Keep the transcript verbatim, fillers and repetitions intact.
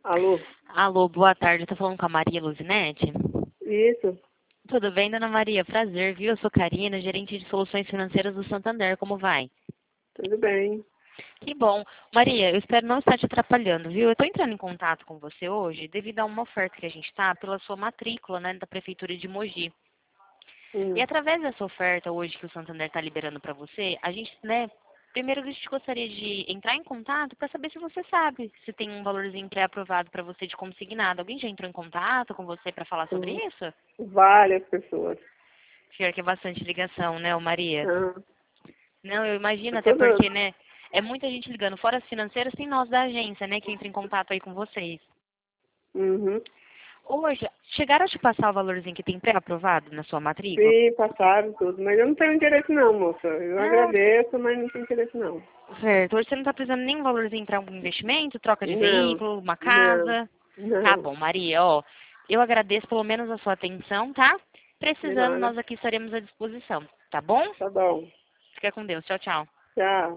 Alô? Alô, boa tarde. Estou falando com a Maria Luzinete? Isso. Tudo bem, dona Maria? Prazer, viu? Eu sou Karina, gerente de soluções financeiras do Santander. Como vai? Tudo bem. Que bom. Maria, eu espero não estar te atrapalhando, viu? Eu estou entrando em contato com você hoje devido a uma oferta que a gente está pela sua matrícula, né, da Prefeitura de Mogi. E Hum. através dessa oferta hoje que o Santander está liberando para você, a gente, né, primeiro a gente gostaria de entrar em contato para saber se você sabe se tem um valorzinho pré-aprovado para você de consignado. Alguém já entrou em contato com você para falar sobre Hum. isso? Várias pessoas. Pior que é bastante ligação, né, ô Maria? Ah, Não, eu é imagino, até todas. porque, né, é muita gente ligando. Fora as financeiras, tem nós da agência, né, que entra em contato aí com vocês. Uhum. Hoje, chegaram a te passar o valorzinho que tem pré-aprovado na sua matrícula? Sim, passaram tudo. Mas eu não tenho interesse não, moça. Eu Não, agradeço, mas não tenho interesse não. certo. Hoje você não está precisando nem um valorzinho para algum investimento, troca de Não, veículo, uma não, casa? Tá não. bom, Maria, ó, eu agradeço pelo menos a sua atenção, tá? De Precisando, nada. nós aqui estaremos à disposição, tá bom? Tá bom. Fica com Deus. Tchau, tchau. Tchau.